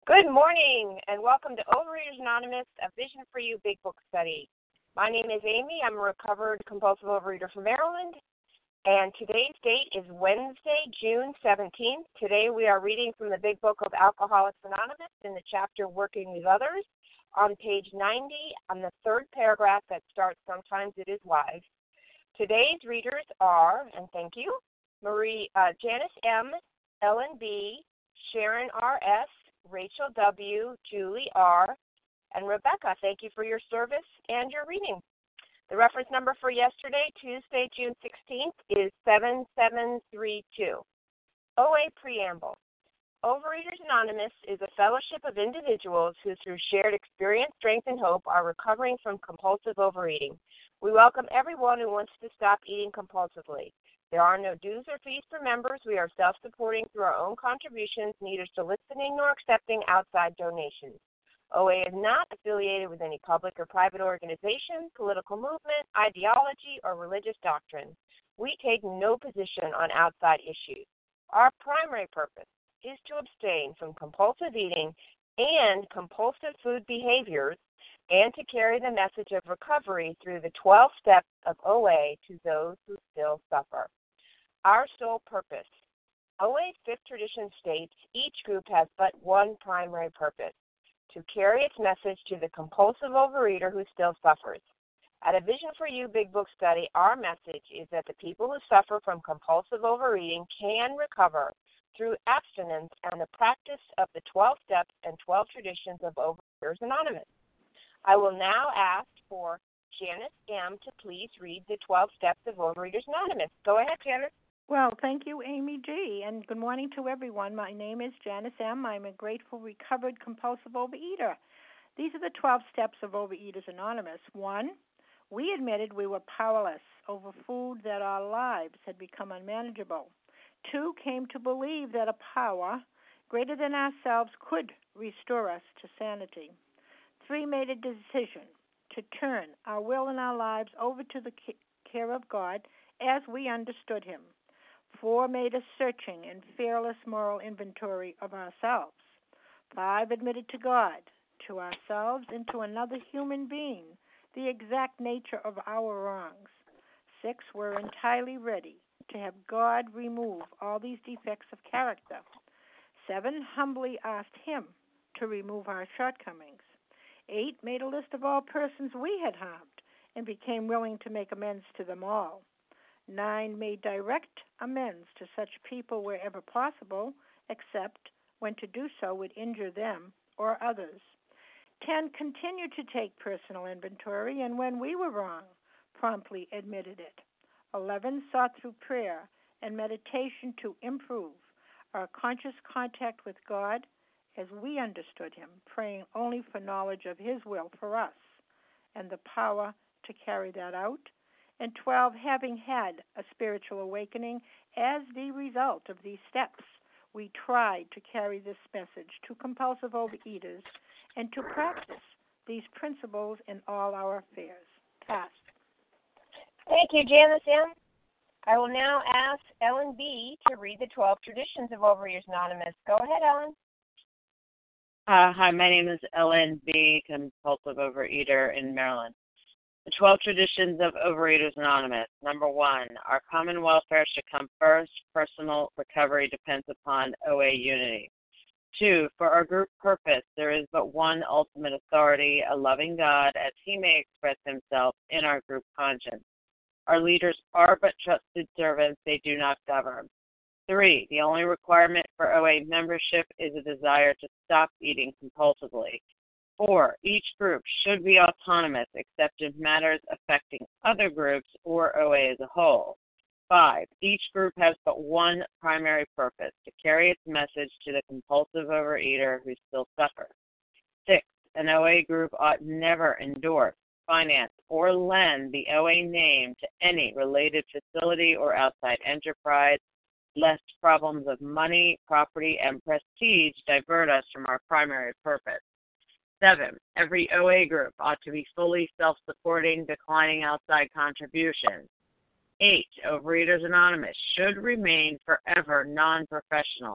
Good morning, and welcome to Overeaters Anonymous, a Vision for You Big Book Study. My name is Amy. I'm a recovered compulsive overeater from Maryland, and today's date is Wednesday, June 17th. Today we are reading from the Big Book of Alcoholics Anonymous in the chapter Working with Others on page 90 on the third paragraph that starts, Sometimes It Is Wise. Today's readers are, and thank you, Janice M., Ellen B., Sharon R.S., Rachel W., Julie R., and Rebecca. Thank you for your service and your reading. The reference number for yesterday, Tuesday, June 16th, is 7732. OA Preamble. Overeaters Anonymous is a fellowship of individuals who, through shared experience, strength, and hope, are recovering from compulsive overeating. We welcome everyone who wants to stop eating compulsively. There are no dues or fees for members. We are self-supporting through our own contributions, neither soliciting nor accepting outside donations. OA is not affiliated with any public or private organization, political movement, ideology, or religious doctrine. We take no position on outside issues. Our primary purpose is to abstain from compulsive eating and compulsive food behaviors, and to carry the message of recovery through the 12 steps of OA to those who still suffer. Our sole purpose. OA's fifth tradition states each group has but one primary purpose, to carry its message to the compulsive overeater who still suffers. At a Vision for You Big Book Study, our message is that the people who suffer from compulsive overeating can recover through abstinence and the practice of the 12 steps and 12 traditions of Overeaters Anonymous. I will now ask for Janice M. to please read the 12 steps of Overeaters Anonymous. Go ahead, Janice. Well, thank you, Amy G., and good morning to everyone. My name is Janice M. I'm a grateful, recovered, compulsive overeater. These are the 12 steps of Overeaters Anonymous. 1, we admitted we were powerless over food, that our lives had become unmanageable. 2, came to believe that a power greater than ourselves could restore us to sanity. 3, made a decision to turn our will and our lives over to the care of God as we understood Him. 4, made a searching and fearless moral inventory of ourselves. 5, admitted to God, to ourselves, and to another human being the exact nature of our wrongs. 6, we're entirely ready to have God remove all these defects of character. 7, humbly asked Him to remove our shortcomings. 8, made a list of all persons we had harmed and became willing to make amends to them all. 9, made direct amends to such people wherever possible, except when to do so would injure them or others. 10, continued to take personal inventory, and when we were wrong, promptly admitted it. 11, sought through prayer and meditation to improve our conscious contact with God as we understood Him, praying only for knowledge of His will for us and the power to carry that out. And 12, having had a spiritual awakening as the result of these steps, we tried to carry this message to compulsive overeaters and to practice these principles in all our affairs. Pass. Thank you, Janice M. I will now ask Ellen B. to read the 12 traditions of Overeaters Anonymous. Go ahead, Ellen. Hi, my name is Ellen B., compulsive overeater in Maryland. The 12 traditions of Overeaters Anonymous. Number 1, our common welfare should come first. Personal recovery depends upon OA unity. 2, for our group purpose, there is but one ultimate authority, a loving God, as He may express Himself in our group conscience. Our leaders are but trusted servants, they do not govern. 3, the only requirement for OA membership is a desire to stop eating compulsively. 4, each group should be autonomous except in matters affecting other groups or OA as a whole. 5, each group has but one primary purpose, to carry its message to the compulsive overeater who still suffers. 6, an OA group ought never endorse, finance, or lend the OA name to any related facility or outside enterprise, lest problems of money, property, and prestige divert us from our primary purpose. 7, every OA group ought to be fully self-supporting, declining outside contributions. 8, Overeaters Anonymous should remain forever non-professional.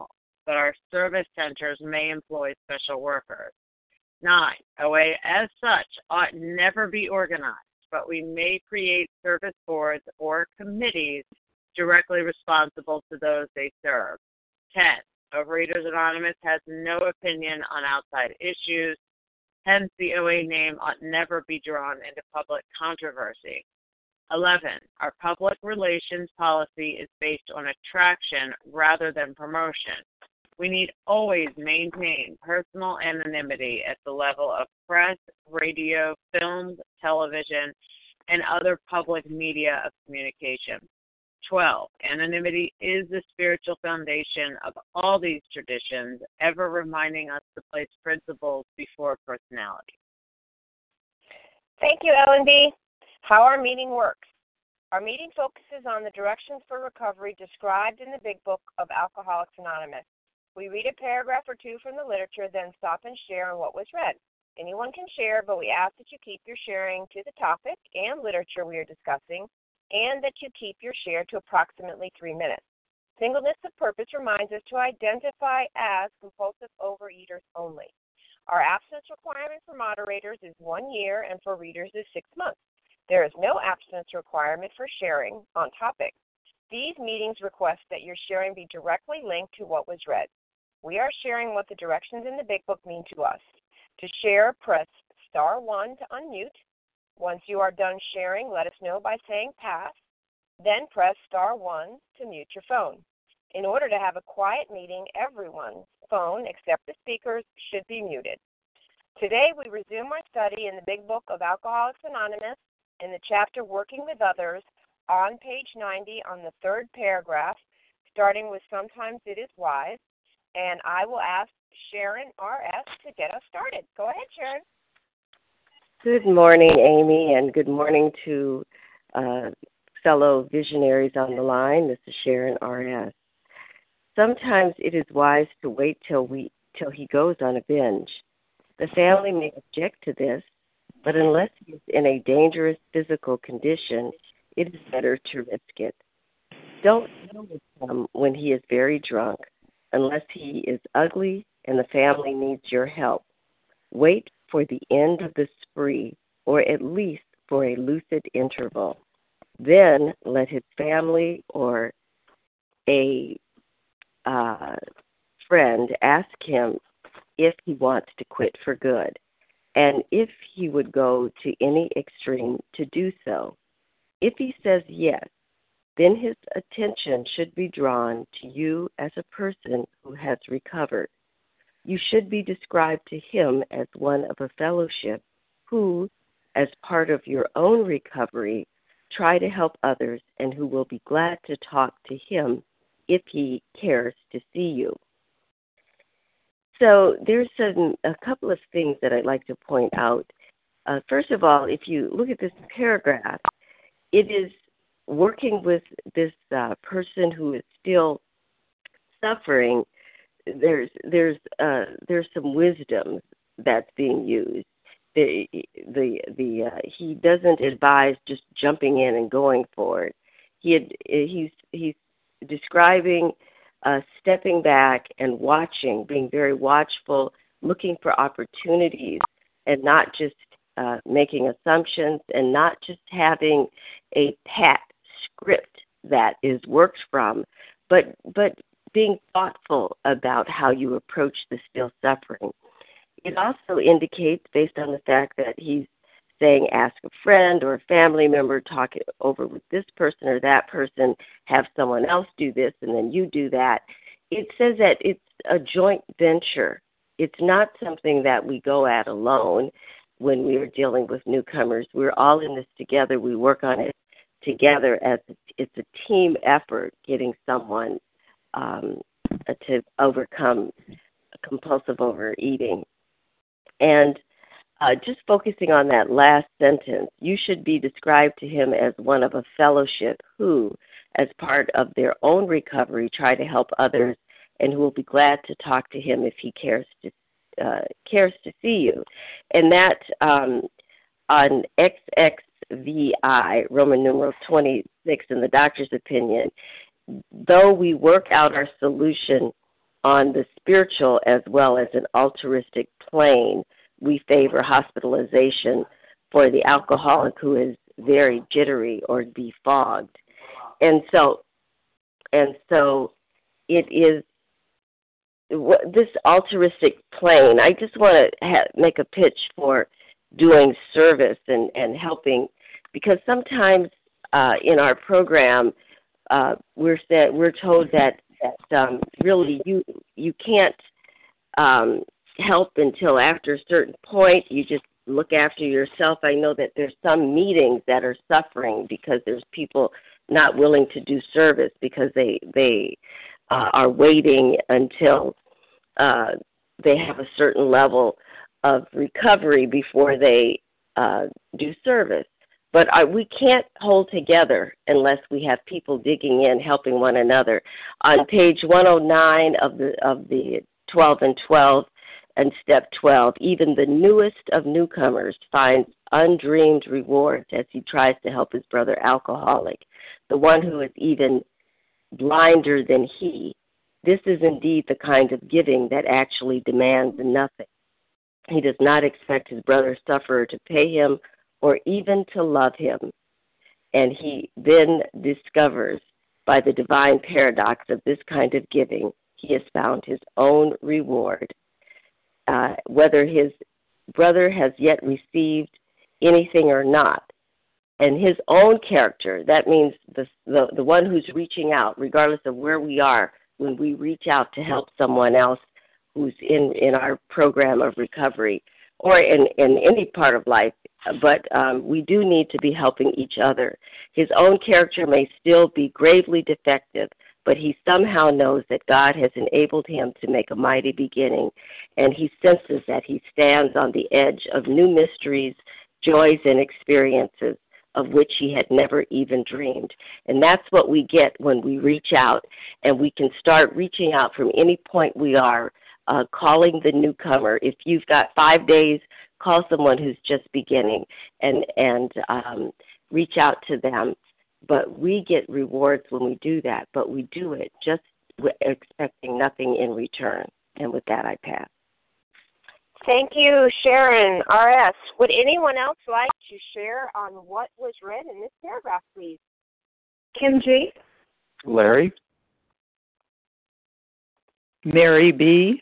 but our service centers may employ special workers. 9. OA as such ought never be organized, but we may create service boards or committees directly responsible to those they serve. 10. Overeaters Anonymous has no opinion on outside issues. Hence, the OA name ought never be drawn into public controversy. 11. Our public relations policy is based on attraction rather than promotion. We need always maintain personal anonymity at the level of press, radio, films, television, and other public media of communication. 12. Anonymity is the spiritual foundation of all these traditions, ever reminding us to place principles before personality. Thank you, Ellen B. How our meeting works. Our meeting focuses on the directions for recovery described in the Big Book of Alcoholics Anonymous. We read a paragraph or two from the literature, then stop and share on what was read. Anyone can share, but we ask that you keep your sharing to the topic and literature we are discussing, and that you keep your share to approximately 3 minutes. Singleness of purpose reminds us to identify as compulsive overeaters only. Our abstinence requirement for moderators is 1 year, and for readers is 6 months. There is no abstinence requirement for sharing on topic. These meetings request that your sharing be directly linked to what was read. We are sharing what the directions in the Big Book mean to us. To share, press *1 to unmute. Once you are done sharing, let us know by saying pass. Then press *1 to mute your phone. In order to have a quiet meeting, everyone's phone, except the speakers, should be muted. Today, we resume our study in the Big Book of Alcoholics Anonymous in the chapter Working with Others on page 90 on the 3rd paragraph, starting with Sometimes It Is Wise. And I will ask Sharon R.S. to get us started. Go ahead, Sharon. Good morning, Amy, and good morning to fellow visionaries on the line. This is Sharon R.S. Sometimes it is wise to wait till he goes on a binge. The family may object to this, but unless he is in a dangerous physical condition, it is better to risk it. Don't deal with him when he is very drunk, unless he is ugly and the family needs your help. Wait for the end of the spree, or at least for a lucid interval. Then let his family or a friend ask him if he wants to quit for good, and if he would go to any extreme to do so. If he says yes, then his attention should be drawn to you as a person who has recovered. You should be described to him as one of a fellowship who, as part of your own recovery, try to help others and who will be glad to talk to him if he cares to see you. So there's a couple of things that I'd like to point out. First of all, if you look at this paragraph, it is working with this person who is still suffering. There's some wisdom that's being used. He doesn't advise just jumping in and going for it. He's describing stepping back and watching, being very watchful, looking for opportunities, and not just making assumptions, and not just having a pat script that is worked from, but being thoughtful about how you approach the still suffering. It also indicates, based on the fact that he's saying ask a friend or a family member, talk it over with this person or that person, have someone else do this, and then you do that. It says that it's a joint venture. It's not something that we go at alone when we are dealing with newcomers. We're all in this together. We work on it together as it's a team effort, getting someone to overcome compulsive overeating. And just focusing on that last sentence, you should be described to him as one of a fellowship who, as part of their own recovery, try to help others and who will be glad to talk to him if he cares to see you. And that on XXVI, Roman numeral 26, in the doctor's opinion, though we work out our solution on the spiritual as well as an altruistic plane, we favor hospitalization for the alcoholic who is very jittery or befogged. And so it is this altruistic plane. I just want to make a pitch for doing service and helping, because sometimes in our program we're told that really you can't help until after a certain point. You just look after yourself. I know that there's some meetings that are suffering because there's people not willing to do service because they are waiting until they have a certain level of recovery before they do service. But we can't hold together unless we have people digging in, helping one another. On page 109 of the 12 and 12 and step 12, even the newest of newcomers finds undreamed rewards as he tries to help his brother alcoholic, the one who is even blinder than he. This is indeed the kind of giving that actually demands nothing. He does not expect his brother sufferer to pay him or even to love him. And he then discovers, by the divine paradox of this kind of giving, he has found his own reward. Whether his brother has yet received anything or not. And his own character, that means the one who's reaching out, regardless of where we are, when we reach out to help someone else who's in our program of recovery or in any part of life, but we do need to be helping each other. His own character may still be gravely defective, but he somehow knows that God has enabled him to make a mighty beginning, and he senses that he stands on the edge of new mysteries, joys, and experiences of which he had never even dreamed. And that's what we get when we reach out, and we can start reaching out from any point we are, calling the newcomer. If you've got 5 days, call someone who's just beginning and reach out to them. But we get rewards when we do that, but we do it just expecting nothing in return. And with that, I pass. Thank you, Sharon. R.S., would anyone else like to share on what was read in this paragraph, please? Kim G. Larry. Mary B.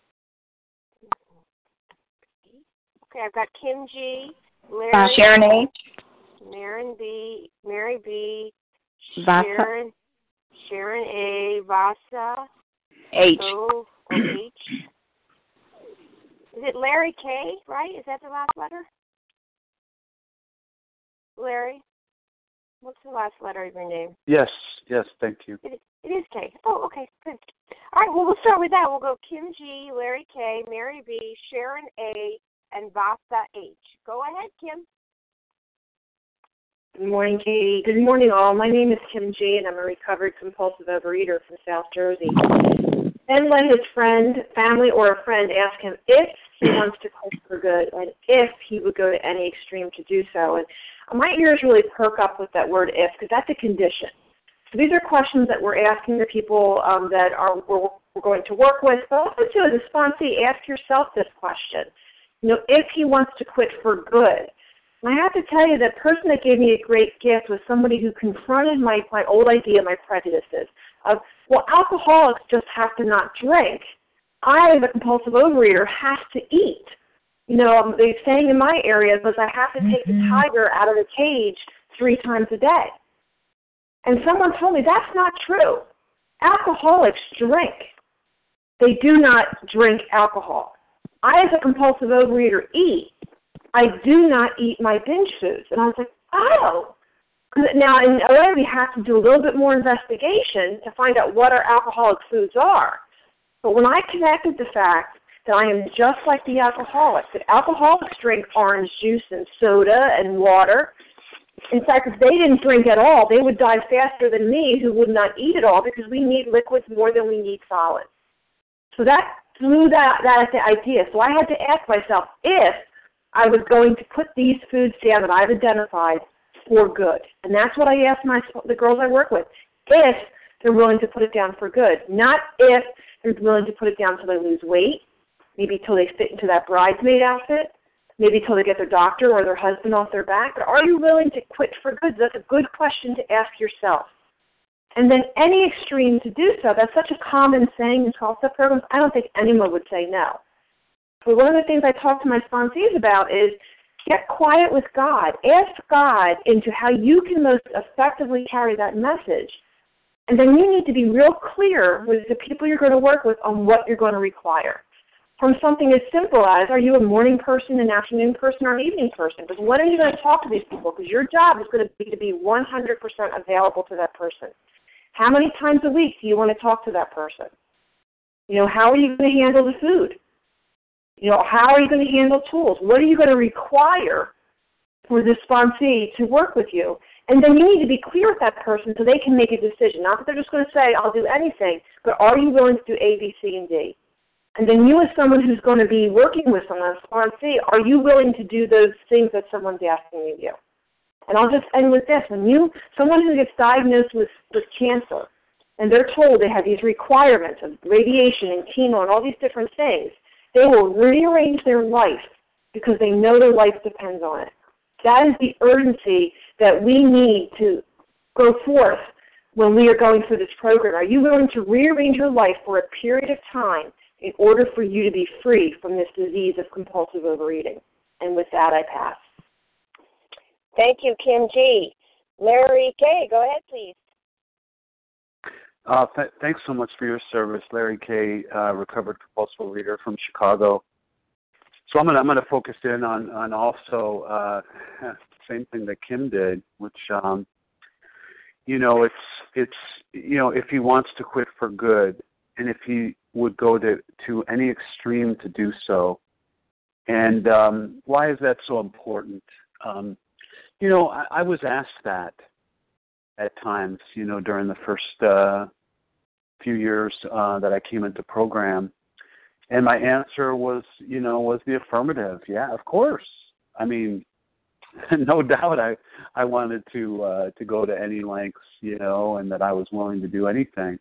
Okay, I've got Kim G., Larry. Sharon H. Mary B. Vasa. Sharon A. Vasa. H. O. H. Is it Larry K., right? Is that the last letter? Larry? What's the last letter of your name? Yes, thank you. It is K. Oh, okay, good. All right, well, we'll start with that. We'll go Kim G., Larry K., Mary B., Sharon A., and Vasa H. Go ahead, Kim. Good morning, Katie. Good morning, all. My name is Kim G., and I'm a recovered compulsive overeater from South Jersey. Ben let his friend, family, or a friend ask him if he wants to quit for good and if he would go to any extreme to do so. And my ears really perk up with that word if, because that's a condition. So these are questions that we're asking the people that we're going to work with. But also, too, as a sponsee, ask yourself this question. If he wants to quit for good. And I have to tell you, the person that gave me a great gift was somebody who confronted my old idea, my prejudices of, well, alcoholics just have to not drink. I, as a compulsive overeater, have to eat. The saying in my area was I have to take the tiger out of the cage 3 times a day. And someone told me that's not true. Alcoholics drink. They do not drink alcohol. I, as a compulsive overeater, eat. I do not eat my binge foods. And I was like, oh. Now, in OA, we have to do a little bit more investigation to find out what our alcoholic foods are. But when I connected the fact that I am just like the alcoholics, that alcoholics drink orange juice and soda and water. In fact, if they didn't drink at all, they would die faster than me, who would not eat at all, because we need liquids more than we need solids. So that threw that idea. So I had to ask myself if I was going to put these foods down that I've identified for good. And that's what I ask the girls I work with, if they're willing to put it down for good. Not if They're willing to put it down until they lose weight, maybe till they fit into that bridesmaid outfit, maybe till they get their doctor or their husband off their back. But are you willing to quit for good? That's a good question to ask yourself. And then any extreme to do so, that's such a common saying in 12-step programs, I don't think anyone would say no. But one of the things I talk to my sponsees about is get quiet with God. Ask God into how you can most effectively carry that message. And then you need to be real clear with the people you're going to work with on what you're going to require. From something as simple as, are you a morning person, an afternoon person, or an evening person? Because when are you going to talk to these people? Because your job is going to be 100% available to that person. How many times a week do you want to talk to that person? How are you going to handle the food? How are you going to handle tools? What are you going to require for the sponsee to work with you? And then you need to be clear with that person so they can make a decision. Not that they're just going to say, I'll do anything, but are you willing to do A, B, C, and D? And then you as someone who's going to be working with someone, a sponsee, are you willing to do those things that someone's asking you to do? And I'll just end with this. Someone who gets diagnosed with cancer, and they're told they have these requirements of radiation and chemo and all these different things, they will rearrange their life because they know their life depends on it. That is the urgency that we need to go forth when we are going through this program. Are you willing to rearrange your life for a period of time in order for you to be free from this disease of compulsive overeating? And with that, I pass. Thank you, Kim G. Larry K., go ahead, please. Thanks so much for your service, Larry K., recovered compulsive reader from Chicago. So I'm gonna focus in on also same thing that Kim did, which it's if he wants to quit for good, and if he would go to any extreme to do so, and why is that so important? I was asked that at times, during the first few years that I came into program. And my answer was the affirmative. Yeah, of course. I mean, no doubt I wanted to go to any lengths, and that I was willing to do anything.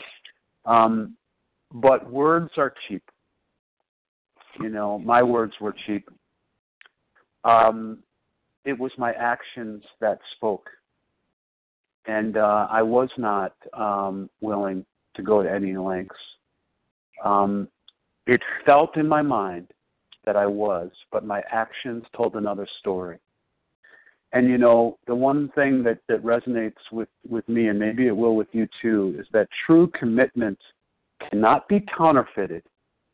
But words are cheap. My words were cheap. It was my actions that spoke. And I was not willing to go to any lengths. It felt in my mind that I was, but my actions told another story. And, the one thing that resonates with me, and maybe it will with you too, is that true commitment cannot be counterfeited.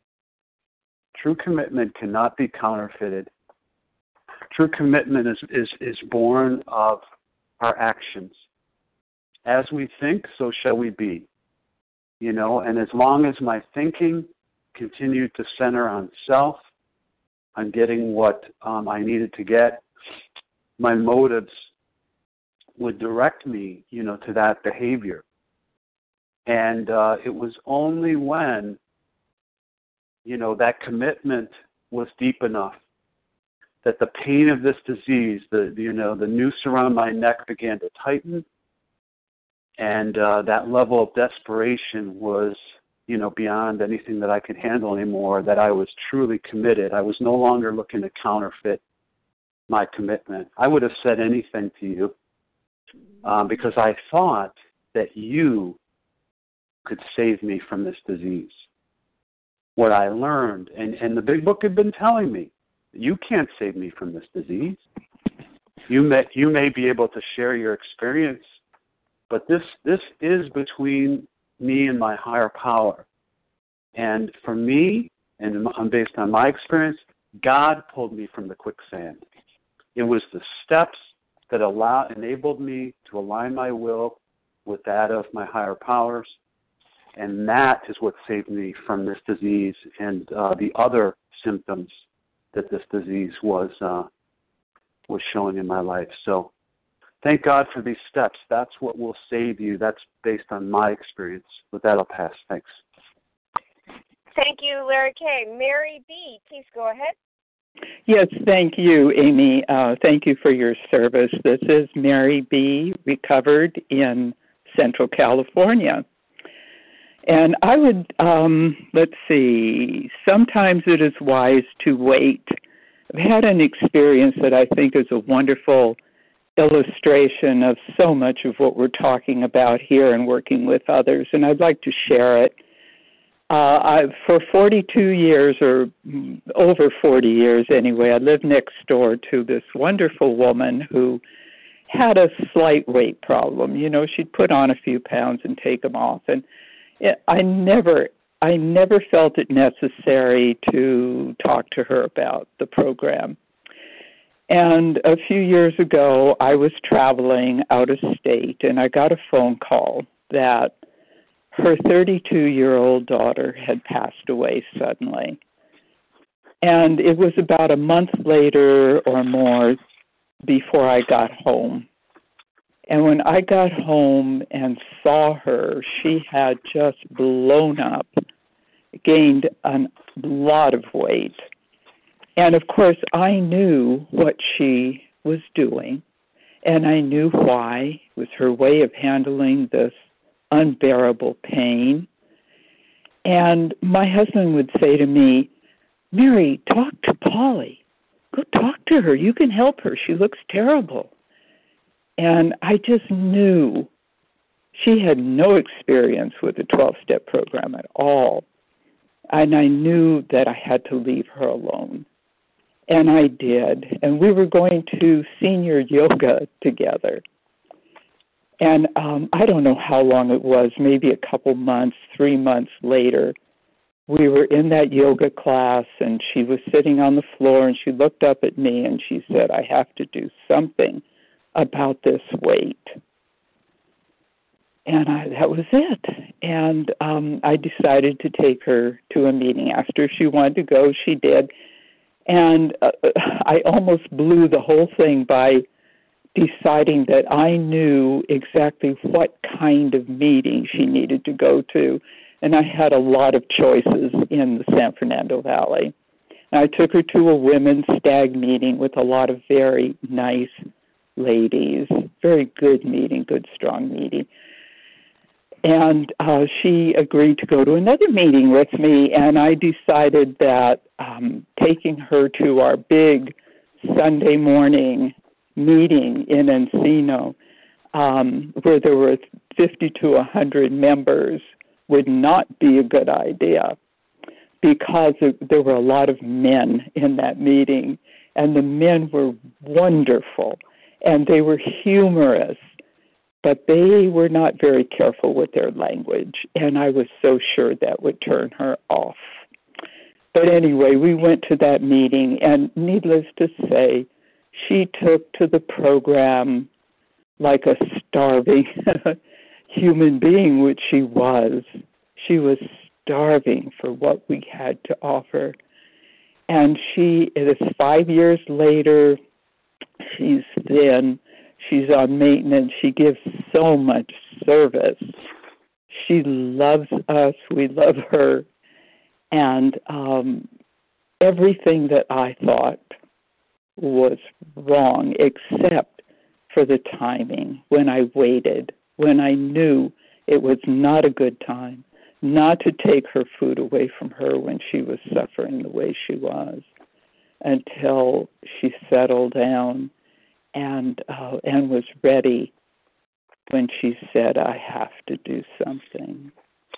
True commitment cannot be counterfeited. True commitment is born of our actions. As we think, so shall we be. And as long as my thinking continued to center on self, on getting what I needed to get, my motives would direct me, to that behavior. And it was only when, that commitment was deep enough that the pain of this disease, the noose around my neck began to tighten, and that level of desperation was, beyond anything that I could handle anymore, that I was truly committed. I was no longer looking to counterfeit my commitment. I would have said anything to you because I thought that you could save me from this disease. What I learned, and the big book had been telling me, you can't save me from this disease. You may be able to share your experience, but this is between me and my higher power. And for me, and based on my experience, God pulled me from the quicksand. It was the steps that enabled me to align my will with that of my higher powers, and that is what saved me from this disease and the other symptoms that this disease was showing in my life. So thank God for these steps. That's what will save you. That's based on my experience. With that, I'll pass. Thanks. Thank you, Larry K. Mary B., please go ahead. Yes, thank you, Amy. Thank you for your service. This is Mary B., recovered in Central California. And I would, let's see, sometimes it is wise to wait. I've had an experience that I think is a wonderful illustration of so much of what we're talking about here and working with others, and I'd like to share it. For 42 years, or over 40 years anyway, I lived next door to this wonderful woman who had a slight weight problem. You know, she'd put on a few pounds and take them off, and I never felt it necessary to talk to her about the program. And a few years ago, I was traveling out of state, and I got a phone call that her 32-year-old daughter had passed away suddenly. And it was about a month later or more before I got home. And when I got home and saw her, she had just blown up, gained a lot of weight. And, of course, I knew what she was doing, and I knew why. It was her way of handling this unbearable pain. And my husband would say to me, Mary, talk to Polly. Go talk to her. You can help her. She looks terrible. And I just knew she had no experience with the 12-step program at all. And I knew that I had to leave her alone. And I did. And we were going to senior yoga together. And I don't know how long it was, maybe a couple months, 3 months later, we were in that yoga class, and she was sitting on the floor, and she looked up at me, and she said, I have to do something about this weight. And that was it. And I decided to take her to a meeting. After she wanted to go, she did. And I almost blew the whole thing by deciding that I knew exactly what kind of meeting she needed to go to. And I had a lot of choices in the San Fernando Valley. And I took her to a women's stag meeting with a lot of very nice ladies. Very good meeting, good, strong meeting. And she agreed to go to another meeting with me, and I decided that taking her to our big Sunday morning meeting in Encino, where there were 50 to 100 members, would not be a good idea, because there were a lot of men in that meeting, and the men were wonderful, and they were humorous, but they were not very careful with their language, and I was so sure that would turn her off. But anyway, we went to that meeting, and needless to say, she took to the program like a starving human being, which she was. She was starving for what we had to offer. And it is 5 years later, she's thin. She's on maintenance. She gives so much service. She loves us. We love her. And everything that I thought was wrong, except for the timing, when I waited, when I knew it was not a good time, not to take her food away from her when she was suffering the way she was, until she settled down and was ready when she said, I have to do something.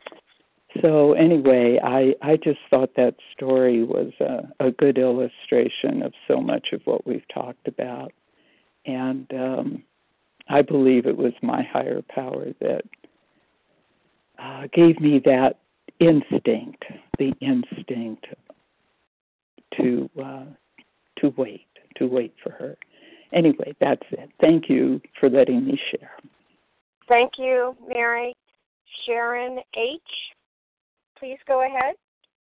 So anyway, I just thought that story was a good illustration of so much of what we've talked about. And I believe it was my higher power that gave me that instinct, the instinct to wait for her. Anyway, that's it. Thank you for letting me share. Thank you, Mary. Sharon H., please go ahead.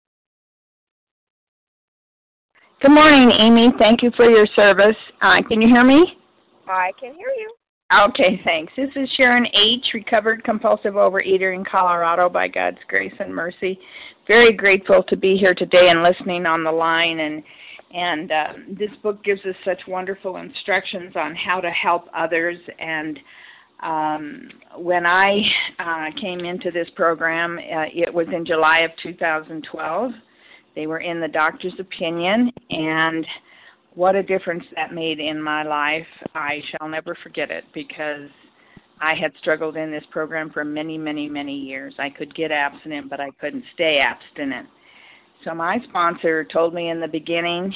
Good morning, Amy. Thank you for your service. Can you hear me? I can hear you. Okay, thanks. This is Sharon H., recovered compulsive overeater in Colorado by God's grace and mercy. Very grateful to be here today and listening on the line. And this book gives us such wonderful instructions on how to help others. And When I came into this program, it was in July of 2012. They were in the doctor's opinion, and what a difference that made in my life. I shall never forget it, because I had struggled in this program for many, many, many years. I could get abstinent, but I couldn't stay abstinent. So my sponsor told me in the beginning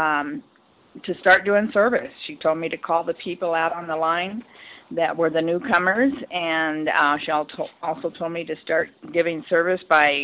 to start doing service. She told me to call the people out on the line that were the newcomers, and she also told me to start giving service by,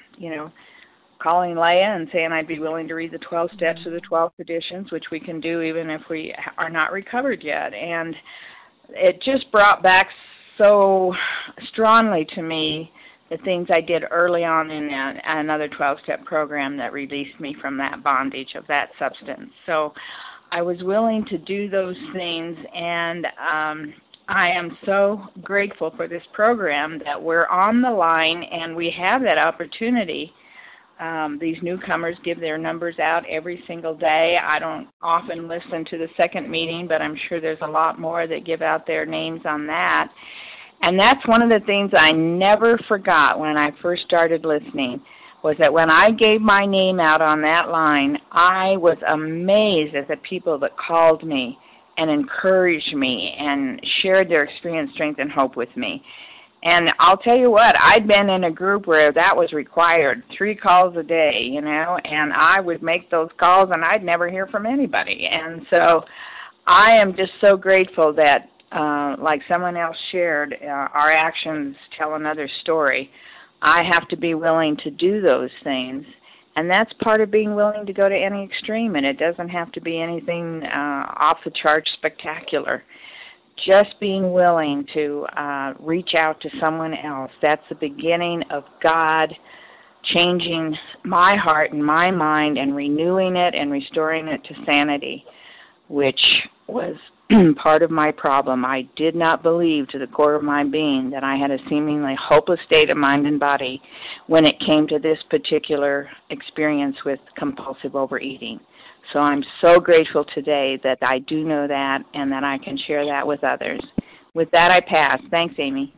calling Leah and saying I'd be willing to read the 12 steps of the 12 traditions, which we can do even if we are not recovered yet. And it just brought back so strongly to me the things I did early on in another 12-step program that released me from that bondage of that substance. So I was willing to do those things, and I am so grateful for this program that we're on the line and we have that opportunity. These newcomers give their numbers out every single day. I don't often listen to the second meeting, but I'm sure there's a lot more that give out their names on that. And that's one of the things I never forgot when I first started listening, was that when I gave my name out on that line, I was amazed at the people that called me and encouraged me and shared their experience, strength, and hope with me. And I'll tell you what, I'd been in a group where that was required, 3 calls a day, and I would make those calls and I'd never hear from anybody. And so I am just so grateful that, like someone else shared, our actions tell another story. I have to be willing to do those things, and that's part of being willing to go to any extreme, and it doesn't have to be anything off the charts spectacular. Just being willing to reach out to someone else, that's the beginning of God changing my heart and my mind and renewing it and restoring it to sanity, which was part of my problem. I did not believe to the core of my being that I had a seemingly hopeless state of mind and body when it came to this particular experience with compulsive overeating. So I'm so grateful today that I do know that and that I can share that with others. With that, I pass. Thanks, Amy.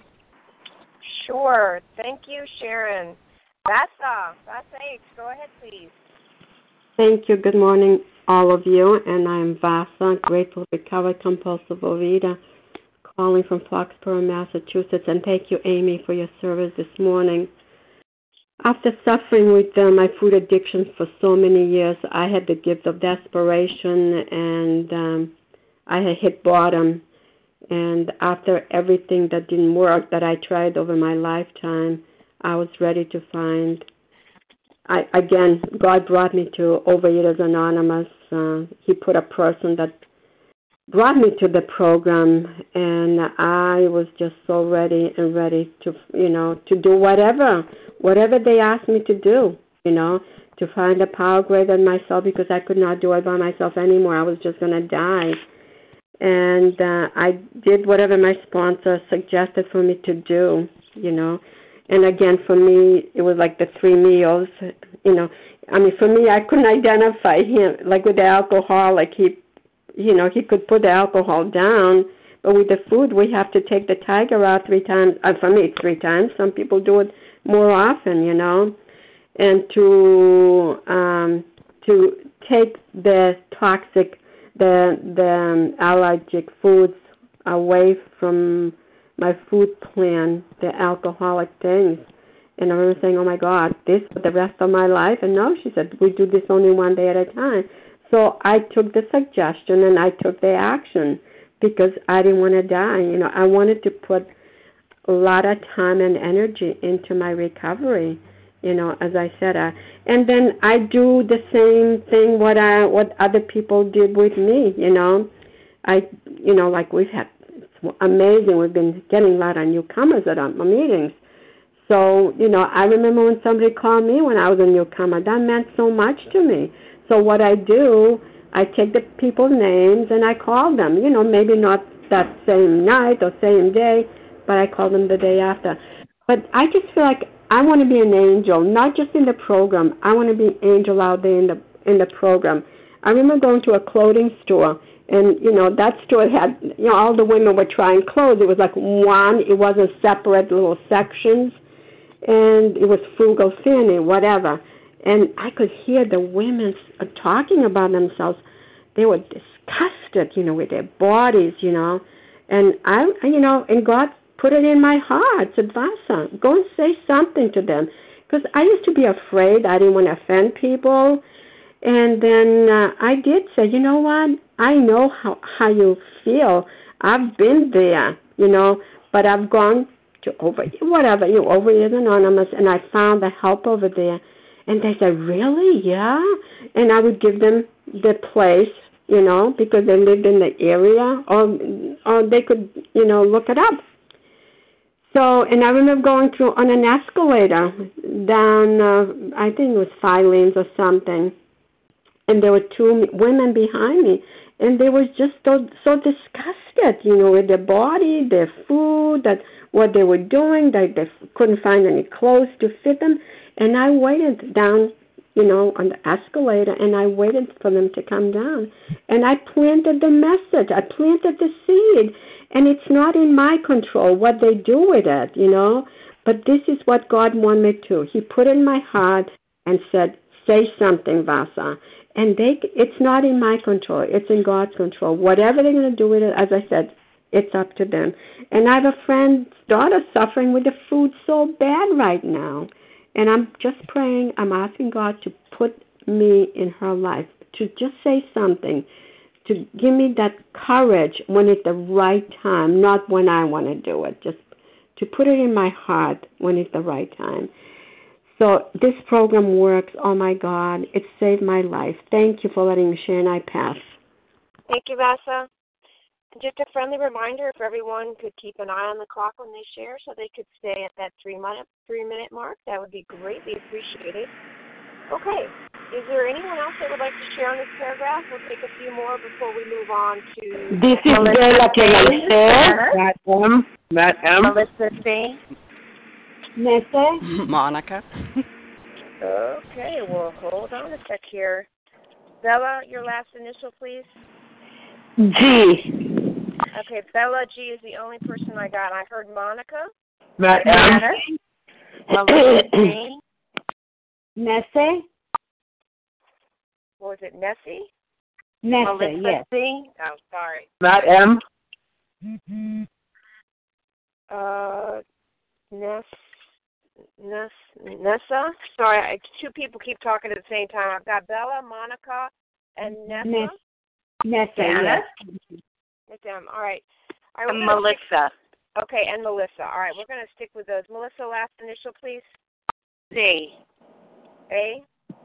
Sure. Thank you, Sharon. Vasa H., go ahead, please. Thank you. Good morning, all of you. And I'm Vasa, grateful recovered compulsive overeater, calling from Foxborough, Massachusetts. And thank you, Amy, for your service this morning. After suffering with my food addiction for so many years, I had the gift of desperation, and I had hit bottom. And after everything that didn't work that I tried over my lifetime, I was ready to find. Again, God brought me to Overeaters Anonymous. He put a person that brought me to the program, and I was just so ready to, to do whatever they asked me to do, to find a power greater than myself, because I could not do it by myself anymore. I was just going to die. And I did whatever my sponsor suggested for me to do, And again, for me, it was like the 3 meals, for me, I couldn't identify him. Like with the alcoholic, he could put the alcohol down, but with the food, we have to take the tiger out 3 times. For me, 3 times. Some people do it more often, and to take the toxic, the allergic foods away from my food plan, the alcoholic things. And I remember saying, oh, my God, this for the rest of my life? And no, she said, we do this only one day at a time. So I took the suggestion and I took the action because I didn't want to die. I wanted to put a lot of time and energy into my recovery, as I said. And then I do the same thing what other people did with me, like we've had, it's amazing. We've been getting a lot of newcomers at our meetings. So, I remember when somebody called me when I was a newcomer. That meant so much to me. So what I do, I take the people's names and I call them, maybe not that same night or same day, but I call them the day after. But I just feel like I want to be an angel, not just in the program. I want to be an angel out there in the program. I remember going to a clothing store, and, that store had, all the women were trying clothes. It was like one. It wasn't separate little sections, and it was frugal, thin, whatever. And I could hear the women talking about themselves. They were disgusted, with their bodies, And and God put it in my heart, said, Vasa, go and say something to them. Because I used to be afraid. I didn't want to offend people. And then I did say, you know what? I know how you feel. I've been there, but I've gone to Overeaters Anonymous, and I found the help over there. And they said, really? Yeah? And I would give them the place, because they lived in the area, or they could, look it up. So, and I remember going through on an escalator down, I think it was 5 lanes or something, and there were 2 women behind me, and they were just so disgusted, with their body, their food, that what they were doing, they couldn't find any clothes to fit them, and I waited down, on the escalator, and I waited for them to come down, and I planted the message, I planted the seed, and it's not in my control what they do with it, but this is what God wanted me to. He put it in my heart and said, say something, Vasa. And it's not in my control. It's in God's control. Whatever they're going to do with it, as I said, it's up to them. And I have a friend's daughter suffering with the food so bad right now. And I'm just praying, I'm asking God to put me in her life, to just say something, to give me that courage when it's the right time, not when I want to do it, just to put it in my heart when it's the right time. So this program works. Oh, my God. It saved my life. Thank you for letting me share, and I pass. Thank you, Vasa. Just a friendly reminder, if everyone could keep an eye on the clock when they share so they could stay at that 3-minute mark, that would be greatly appreciated. Okay. Is there anyone else that would like to share on this paragraph? We'll take a few more before we move on to... This is Bella. Can I share? Matt M. Melissa C. Nessa. Monica. Okay, well, hold on a sec here. Bella, your last initial, please. G. Okay, Bella G is the only person I got. I heard Monica. Matt M. Melissa C. Nessa. What was it, Nessie? Nessa, Melissa yes. C. Oh, sorry. Matt M. Nessa? Sorry, 2 people keep talking at the same time. I've got Bella, Monica, and Nessa. Nessa, yes. All right. And Melissa. Okay, and Melissa. All right, we're going to stick with those. Melissa, last initial, please. C. A?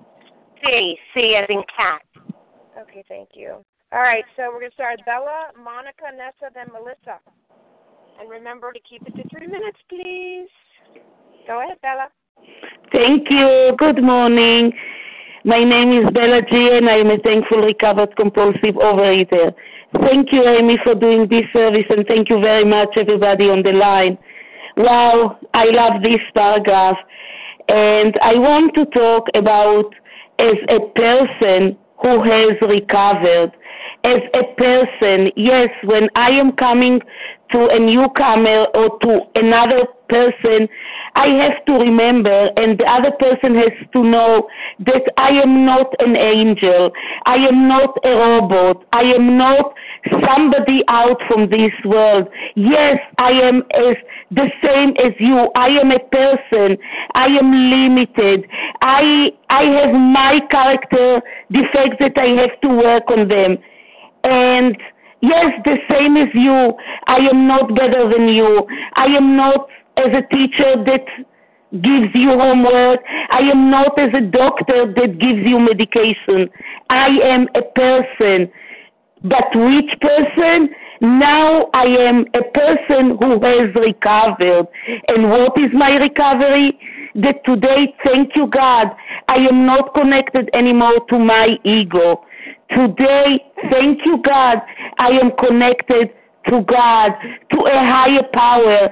C as in cat. Okay, thank you. All right, so we're going to start Bella, Monica, Nessa, then Melissa. And remember to keep it to 3 minutes, please. Go ahead, Bella. Thank you. Good morning. My name is Bella G, and I am a thankful recovered compulsive overeater. Thank you, Amy, for doing this service, and thank you very much, everybody on the line. Wow, I love this paragraph. And I want to talk about as a person who has recovered. As a person, yes, when I am coming to a newcomer or to another person, I have to remember, and the other person has to know, that I am not an angel. I am not a robot. I am not somebody out from this world. Yes, I am as the same as you. I am a person. I am limited. I have my character defects that I have to work on them. And yes, the same as you. I am not better than you. I am not as a teacher that gives you homework. I am not as a doctor that gives you medication. I am a person. But which person? Now I am a person who has recovered. And what is my recovery? That today, thank you, God, I am not connected anymore to my ego. Today, thank you, God, I am connected to God, to a higher power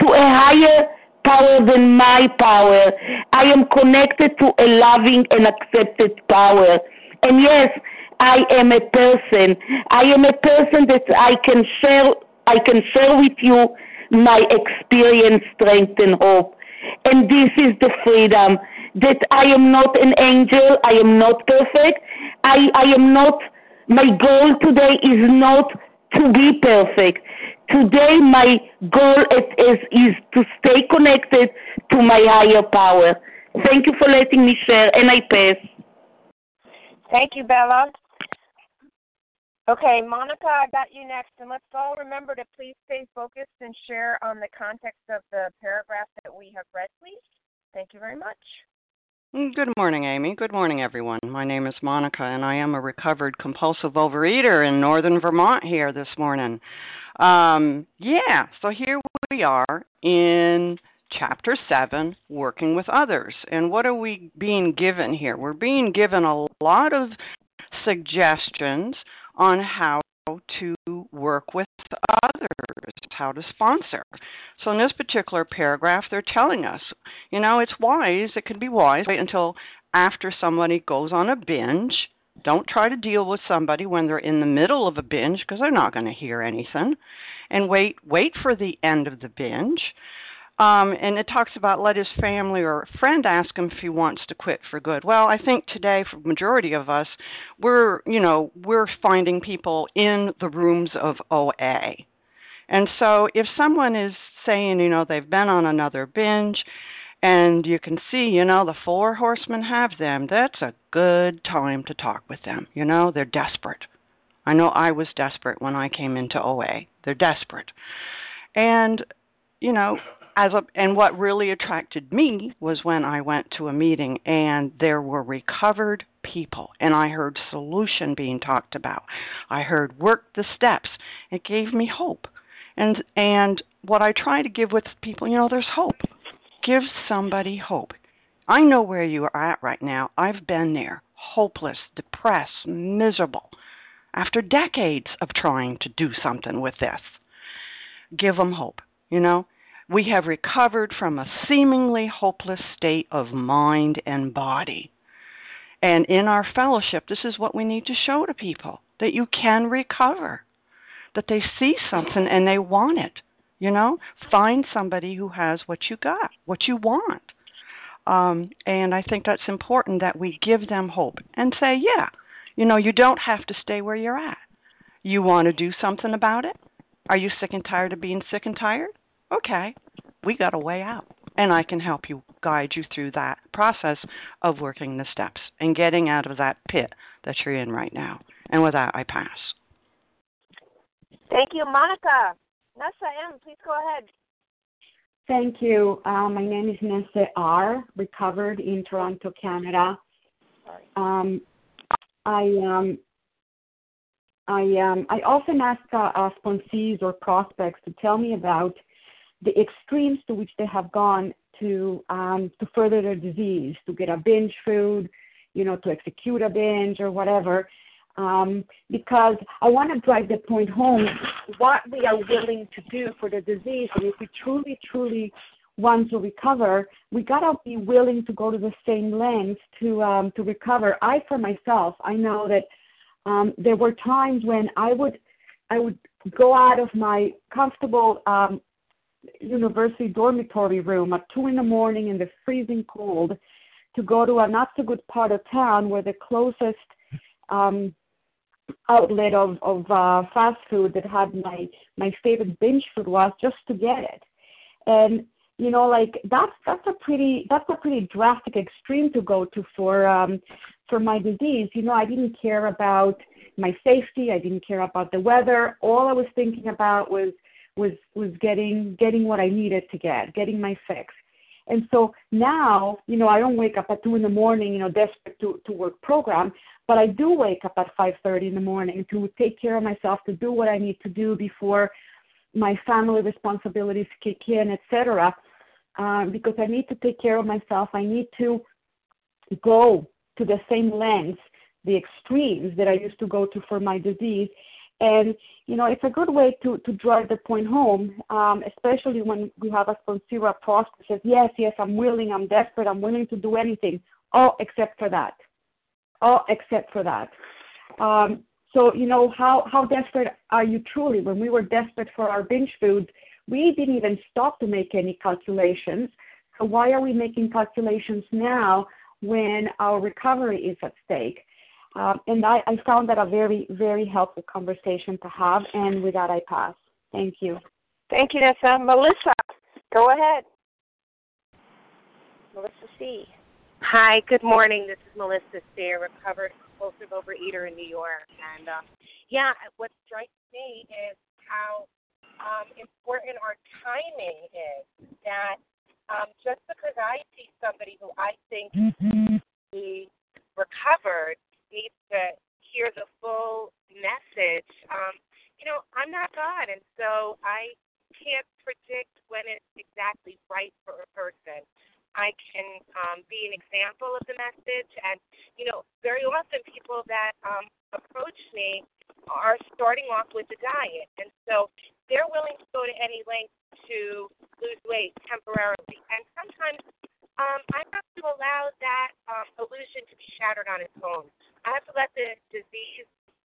than my power. I am connected to a loving and accepted power. And yes, I am a person. I am a person that I can share with you my experience, strength, and hope. And this is the freedom that I am not an angel. I am not perfect. I am not, my goal today is not to be perfect. Today my goal is to stay connected to my higher power. Thank you for letting me share, and I pass. Thank you, Bella. Okay, Monica, I got you next, and let's all remember to please stay focused and share on the context of the paragraph that we have read, please. Thank you very much. Good morning, Amy. Good morning, everyone. My name is Monica, and I am a recovered compulsive overeater in northern Vermont here this morning. So here we are in Chapter 7, Working with Others. And what are we being given here? We're being given a lot of suggestions on how to work with others, how to sponsor. So in this particular paragraph, they're telling us, it can be wise, wait until after somebody goes on a binge. Don't try to deal with somebody when they're in the middle of a binge because they're not going to hear anything. And wait for the end of the binge. And it talks about let his family or friend ask him if he wants to quit for good. Well, I think today, for the majority of us, we're finding people in the rooms of OA. And so if someone is saying, they've been on another binge and you can see, the 4 horsemen have them, that's a good time to talk with them. They're desperate. I know I was desperate when I came into OA. They're desperate. And, and what really attracted me was when I went to a meeting and there were recovered people and I heard solution being talked about. I heard work the steps. It gave me hope. And what I try to give with people, there's hope. Give somebody hope. I know where you are at right now. I've been there, hopeless, depressed, miserable, after decades of trying to do something with this. Give them hope, We have recovered from a seemingly hopeless state of mind and body. And in our fellowship, this is what we need to show to people, that you can recover, that they see something and they want it. Find somebody who has what you got, what you want. And I think that's important that we give them hope and say, you don't have to stay where you're at. You want to do something about it? Are you sick and tired of being sick and tired? Okay, we got a way out. And I can help you, guide you through that process of working the steps and getting out of that pit that you're in right now. And with that, I pass. Thank you, Monica. Nessa M., please go ahead. Thank you. My name is Nessa R., recovered in Toronto, Canada. I often ask sponsees or prospects to tell me about the extremes to which they have gone to further their disease, to get a binge food, to execute a binge or whatever. Because I want to drive the point home what we are willing to do for the disease. And if we truly, truly want to recover, we got to be willing to go to the same lengths to recover. For myself, I know that there were times when I would go out of my comfortable university dormitory room at 2 a.m. in the freezing cold to go to a not so good part of town where the closest outlet of fast food that had my favorite binge food was, just to get it. And that's a pretty drastic extreme to go to for my disease. I didn't care about my safety. I didn't care about the weather. All I was thinking about was getting what I needed to getting my fix. And so now, I don't wake up at 2 a.m, desperate to work program, but I do wake up at 5:30 in the morning to take care of myself, to do what I need to do before my family responsibilities kick in, etc. Because I need to take care of myself. I need to go to the same lengths, the extremes that I used to go to for my disease. And, it's a good way to drive the point home, especially when we have a sponsor or a prospect says, yes, I'm willing, I'm desperate, I'm willing to do anything, all except for that. So, how desperate are you truly? When we were desperate for our binge foods, we didn't even stop to make any calculations. So why are we making calculations now when our recovery is at stake? And I found that a very, very helpful conversation to have. And with that, I pass. Thank you. Thank you, Nessa. Melissa, go ahead. Melissa C. Hi, good morning. This is Melissa C., a recovered compulsive overeater in New York. And, what strikes me is how important our timing is. That just because I see somebody who I think is recovered needs to hear the full message, I'm not God, and so I can't predict when it's exactly right for a person. I can be an example of the message, and, very often people that approach me are starting off with a diet, and so they're willing to go to any length to lose weight temporarily, and sometimes I have to allow that illusion to be shattered on its own. I have to let the disease,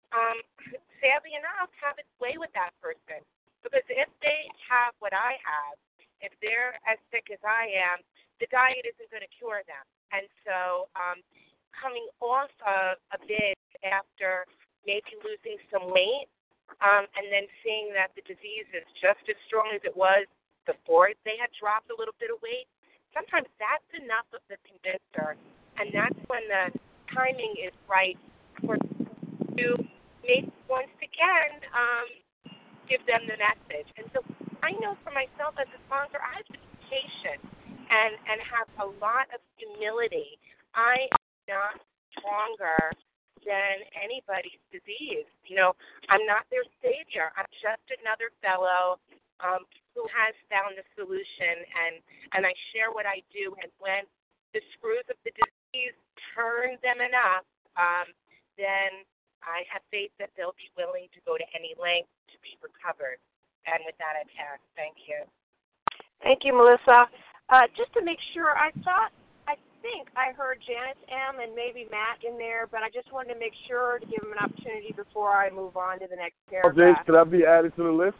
sadly enough, have its way with that person, because if they have what I have, if they're as sick as I am, the diet isn't going to cure them. And so coming off of a binge after maybe losing some weight and then seeing that the disease is just as strong as it was before they had dropped a little bit of weight, sometimes that's enough of the convincer. And that's when the timing is right for to maybe once again give them the message. And so I know for myself as a sponsor, I have to be patient and have a lot of humility. I am not stronger than anybody's disease. I'm not their savior. I'm just another fellow who has found the solution, and I share what I do. And when the screws of the disease turn them enough, then I have faith that they'll be willing to go to any length to be recovered. And with that, I pass. Thank you. Thank you, Melissa. Just to make sure, I think I heard Janice M. and maybe Matt in there, but I just wanted to make sure to give them an opportunity before I move on to the next paragraph. James, could I be added to the list?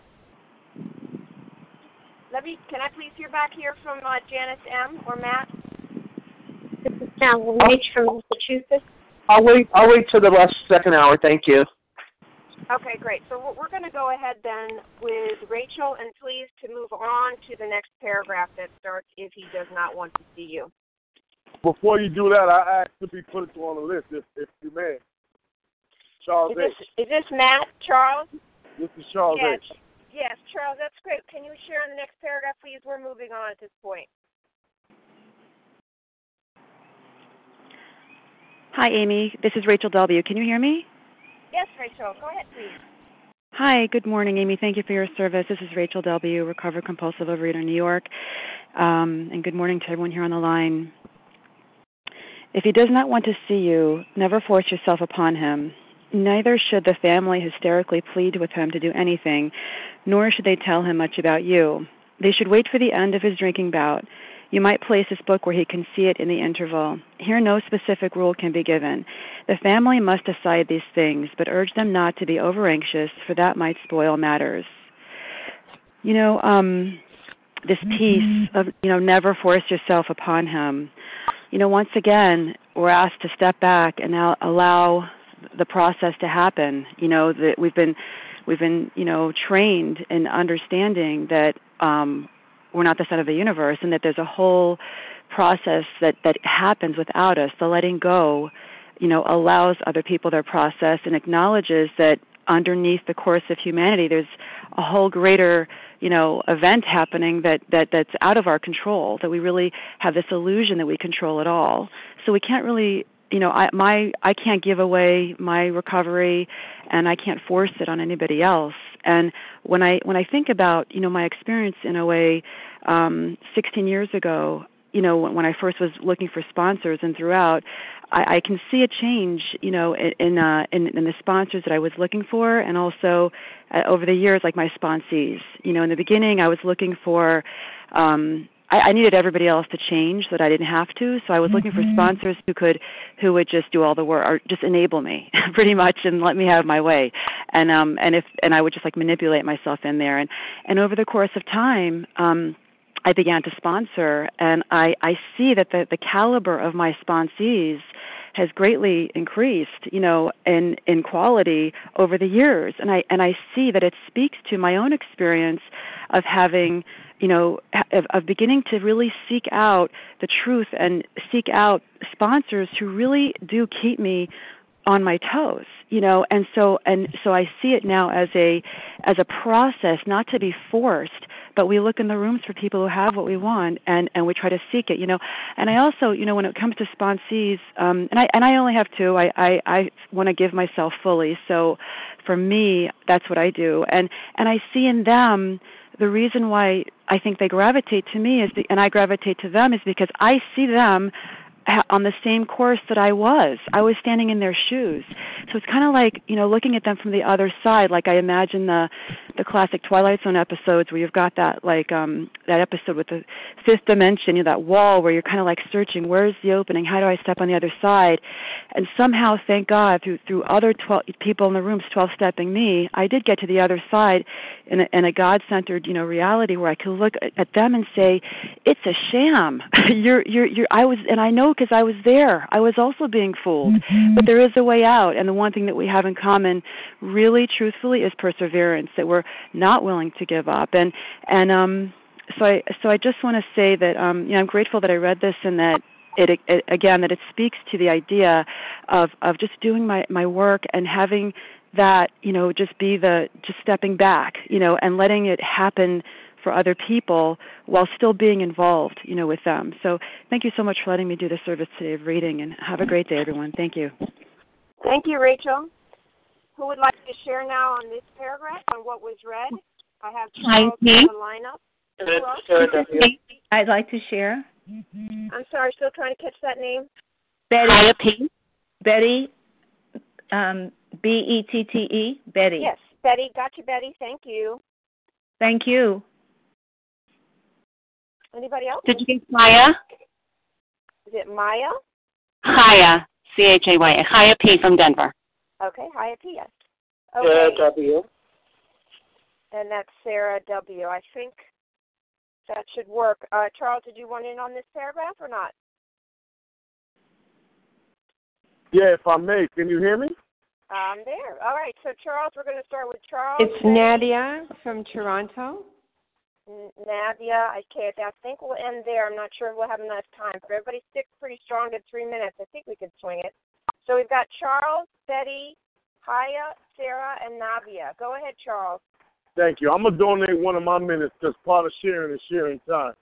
Can I please hear back here from Janice M. or Matt? This is Carol H. from Massachusetts. I'll wait till the last second hour. Thank you. Okay, great. So we're going to go ahead then with Rachel, and please to move on to the next paragraph that starts, if he does not want to see you. Before you do that, I asked to be put on the list, if you may. Charles H. Is this Matt, Charles? This is Charles H. Yes, Charles, that's great. Can you share in the next paragraph, please? We're moving on at this point. Hi, Amy. This is Rachel W. Can you hear me? Yes, Rachel. Go ahead, please. Hi. Good morning, Amy. Thank you for your service. This is Rachel W., recovered compulsive overeater, New York. And good morning to everyone here on the line. If he does not want to see you, never force yourself upon him. Neither should the family hysterically plead with him to do anything, nor should they tell him much about you. They should wait for the end of his drinking bout. You might place this book where he can see it in the interval. Here no specific rule can be given. The family must decide these things, but urge them not to be over-anxious, for that might spoil matters. This piece of, never force yourself upon him. Once again, we're asked to step back and now allow the process to happen. That we've been trained in understanding that we're not the center of the universe, and that there's a whole process that happens without us. The letting go, allows other people their process and acknowledges that underneath the course of humanity, there's a whole greater, event happening that's out of our control, that we really have this illusion that we control it all. So we can't really, I can't give away my recovery, and I can't force it on anybody else. And when I think about, my experience in OA 16 years ago, when I first was looking for sponsors and throughout, I can see a change, in the sponsors that I was looking for, and also over the years, like my sponsees. In the beginning, I was looking for, I needed everybody else to change so that I didn't have to. So I was looking for sponsors who would just do all the work or just enable me pretty much and let me have my way. And I would just like manipulate myself in there. And over the course of time, I began to sponsor, and I see that the caliber of my sponsees has greatly increased, in quality over the years. And I see that it speaks to my own experience of having, of beginning to really seek out the truth and seek out sponsors who really do keep me on my toes, and so I see it now as a process, not to be forced, but we look in the rooms for people who have what we want, and we try to seek it, And I also, when it comes to sponsees, and I only have two. I want to give myself fully, so for me, that's what I do, and I see in them the reason why I think they gravitate to me and I gravitate to them is because I see them on the same course that I was standing in their shoes. So it's kind of like, looking at them from the other side. Like I imagine the classic Twilight Zone episodes where you've got that, like, that episode with the fifth dimension, that wall where you're kind of like searching, where's the opening? How do I step on the other side? And somehow, thank God, through other 12 people in the rooms 12-stepping me, I did get to the other side in a God-centered, reality where I could look at them and say, it's a sham. And I know because I was there. I was also being fooled. But there is a way out, and the one thing that we have in common, really, truthfully, is perseverance, that we're not willing to give up. So I just want to say that I'm grateful that I read this and that it speaks to the idea of just doing my work and having that, just stepping back, and letting it happen for other people while still being involved, with them. So thank you so much for letting me do the service today of reading, and have a great day, everyone. Thank you. Thank you, Rachel. Who would like to share now on this paragraph, on what was read? I have Charles in the lineup. I'd like to share. I'm sorry, still trying to catch that name. Betty. Betty, Bette, Betty. Yes, Betty. Got you, Betty. Thank you. Thank you. Anybody else? Did you get Maya? Is it Maya? Chaya, C-H-A-Y-A. Chaya P. from Denver. Okay, Chaya P. Yes. Okay. Sarah W. And that's Sarah W. I think that should work. Charles, did you want in on this paragraph or not? Yeah, if I may. Can you hear me? I'm there. All right, so Charles, we're going to start with Charles. It's Nadia from Toronto. Nadia, I think we'll end there. I'm not sure if we'll have enough time. But everybody sticks pretty strong to 3 minutes. I think we could swing it. So we've got Charles, Betty, Chaya, Sarah, and Nadia. Go ahead, Charles. Thank you. I'm going to donate one of my minutes because part of sharing is sharing time.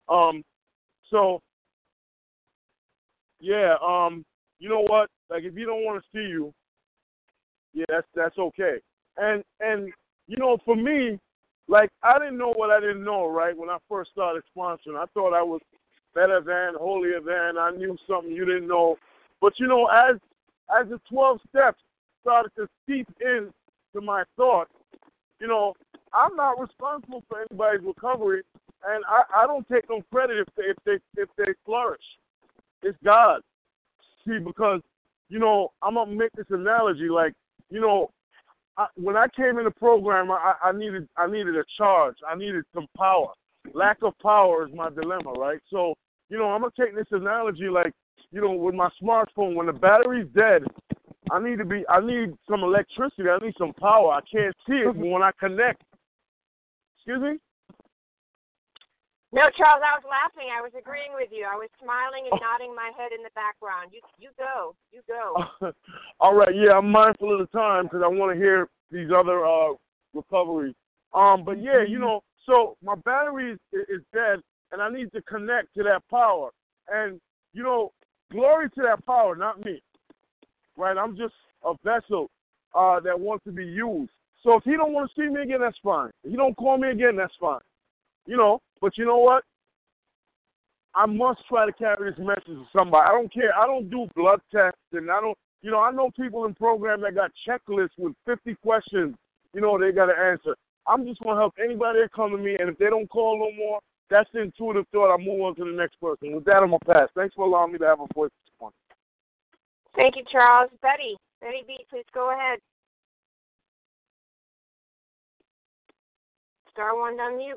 You know what? Like, if you don't want to see you, yeah, that's okay. And for me, like, I didn't know what I didn't know, right, when I first started sponsoring. I thought I was better than, holier than, I knew something you didn't know. But, as the 12 steps started to seep into my thoughts, I'm not responsible for anybody's recovery, and I don't take no credit if they flourish. It's God. See, because, I'm going to make this analogy, like, when I came in the program, I needed a charge. I needed some power. Lack of power is my dilemma, right? So, I'm going to take this analogy like, with my smartphone, when the battery's dead, I need some electricity. I need some power. I can't see it, but when I connect. Excuse me? No, Charles, I was laughing. I was agreeing with you. I was smiling and nodding my head in the background. You go. You go. All right, yeah, I'm mindful of the time because I want to hear these other recoveries. But yeah, so my battery is dead, and I need to connect to that power. And, glory to that power, not me. Right? I'm just a vessel that wants to be used. So if he don't want to see me again, that's fine. If he don't call me again, that's fine. But you know what? I must try to carry this message to somebody. I don't care. I don't do blood tests, and I don't, I know people in program that got checklists with 50 questions, they got to answer. I'm just going to help anybody that come to me, and if they don't call no more, that's the intuitive thought. I'll move on to the next person. With that, I'm going to pass. Thanks for allowing me to have a voice this morning. Thank you, Charles. Betty B, please go ahead. Star one to unmute.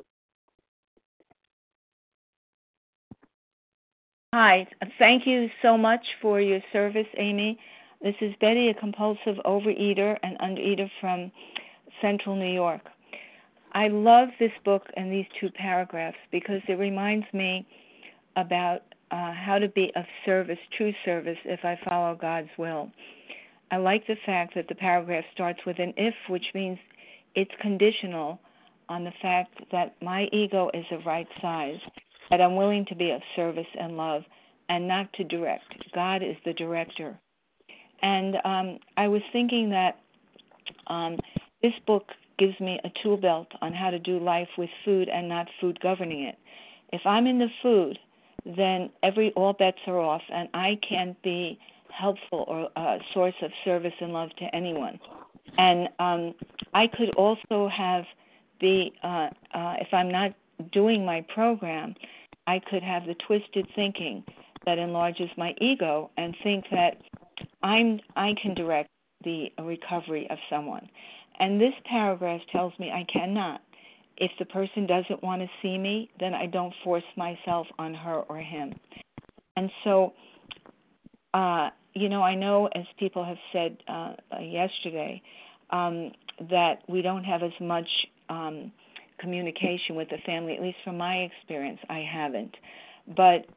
Hi. Thank you so much for your service, Amy. This is Betty, a compulsive overeater and undereater from Central New York. I love this book and these two paragraphs because it reminds me about how to be of service, true service, if I follow God's will. I like the fact that the paragraph starts with an if, which means it's conditional on the fact that my ego is the right size, that I'm willing to be of service and love and not to direct. God is the director. And I was thinking that this book gives me a tool belt on how to do life with food and not food governing it. If I'm in the food, then all bets are off, and I can't be helpful or a source of service and love to anyone. And I could also have if I'm not doing my program, I could have the twisted thinking that enlarges my ego and think that I can direct the recovery of someone. And this paragraph tells me I cannot. If the person doesn't want to see me, then I don't force myself on her or him. And so, I know as people have said yesterday, that we don't have as much communication with the family. At least from my experience, I haven't. But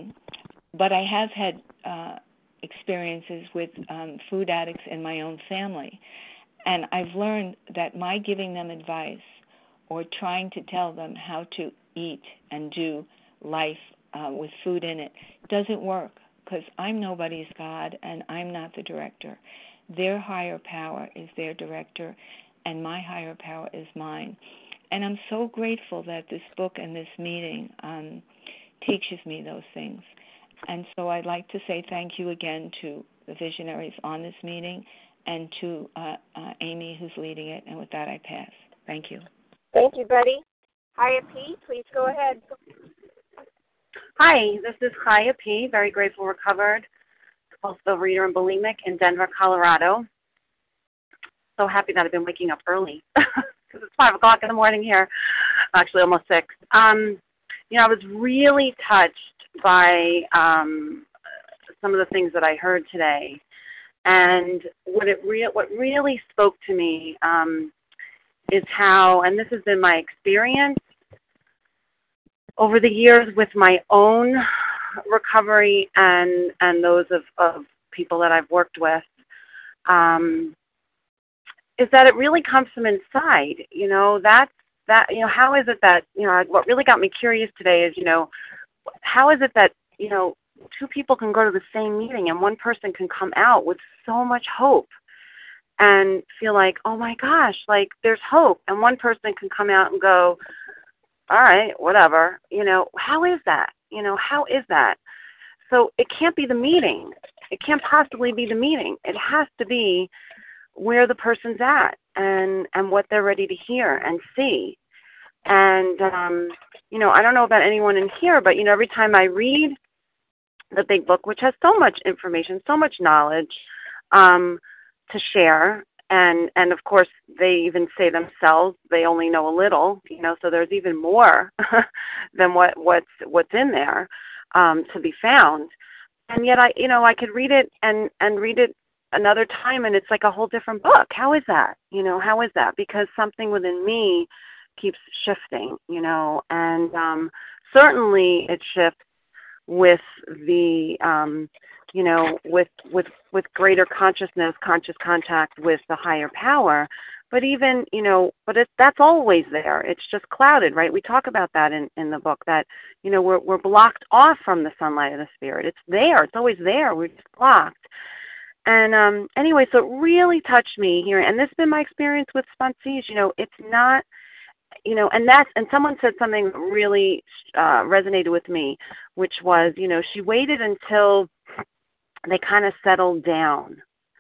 I have had experiences with food addicts in my own family. And I've learned that my giving them advice or trying to tell them how to eat and do life with food in it doesn't work, because I'm nobody's God and I'm not the director. Their higher power is their director, and my higher power is mine. And I'm so grateful that this book and this meeting teaches me those things. And so I'd like to say thank you again to the visionaries on this meeting and to Amy, who's leading it. And with that, I pass. Thank you. Thank you, Betty. Haya P., please go ahead. Hi, this is Haya P., very grateful, recovered, compulsive overeater and bulimic in Denver, Colorado. So happy that I've been waking up early because it's 5 o'clock in the morning here, actually almost 6. I was really touched by some of the things that I heard today. And what really spoke to me is how, and this has been my experience over the years with my own recovery and those of people that I've worked with, is that it really comes from inside. How is it that, what really got me curious today is, how is it that, two people can go to the same meeting and one person can come out with so much hope and feel like, oh my gosh, like there's hope, and one person can come out and go, all right, whatever. How is that? How is that? So it can't be the meeting. It can't possibly be the meeting. It has to be where the person's at and what they're ready to hear and see. And, I don't know about anyone in here, but, every time I read the big book, which has so much information, so much knowledge to share, and of course they even say themselves they only know a little, so there's even more than what's in there to be found. And yet I could read it and read it another time, and it's like a whole different book. How is that? How is that? Because something within me keeps shifting, and certainly it shifts with the, with greater consciousness, conscious contact with the higher power. But even, that's always there. It's just clouded, right? We talk about that in the book, that, we're blocked off from the sunlight of the spirit. It's there. It's always there. We're just blocked. And anyway, so it really touched me here. And this has been my experience with sponsees. It's not, and someone said something that really resonated with me, which was, she waited until they kind of settled down,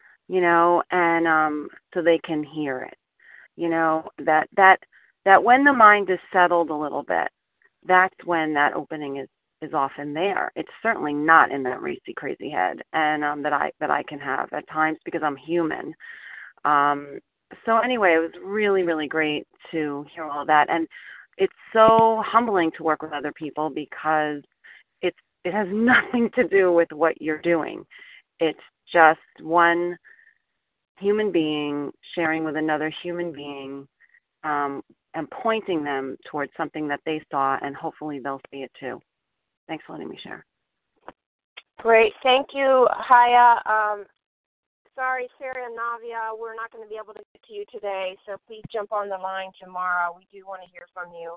and so they can hear it, that when the mind is settled a little bit, that's when that opening is often there. It's certainly not in that racy, crazy head, and that I can have at times because I'm human. So anyway, it was really, really great to hear all that, and it's so humbling to work with other people because it has nothing to do with what you're doing. It's just one human being sharing with another human being and pointing them towards something that they saw, and hopefully they'll see it too. Thanks for letting me share. Great. Thank you, Haya. Sorry, Sarah and Navia, we're not going to be able to get to you today, so please jump on the line tomorrow. We do want to hear from you.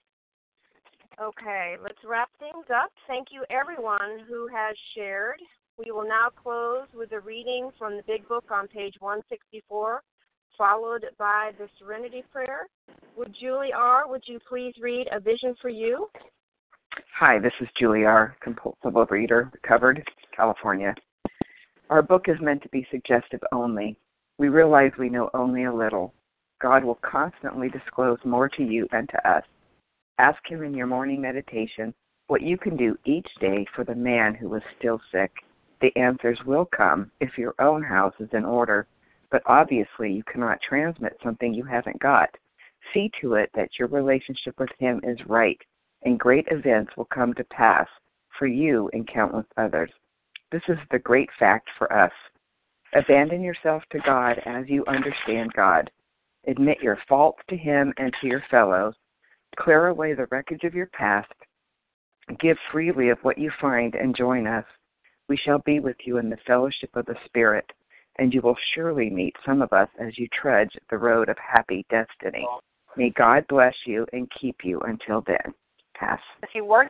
Okay, let's wrap things up. Thank you, everyone who has shared. We will now close with a reading from the Big Book on page 164, followed by the Serenity Prayer. Julie R., would you please read A Vision for You? Hi, this is Julie R., compulsive overeater, recovered, California. Our book is meant to be suggestive only. We realize we know only a little. God will constantly disclose more to you than to us. Ask Him in your morning meditation what you can do each day for the man who is still sick. The answers will come if your own house is in order, but obviously you cannot transmit something you haven't got. See to it that your relationship with Him is right, and great events will come to pass for you and countless others. This is the great fact for us. Abandon yourself to God as you understand God. Admit your faults to Him and to your fellows. Clear away the wreckage of your past. Give freely of what you find and join us. We shall be with you in the fellowship of the Spirit, and you will surely meet some of us as you trudge the road of happy destiny. May God bless you and keep you until then. Pass. If you work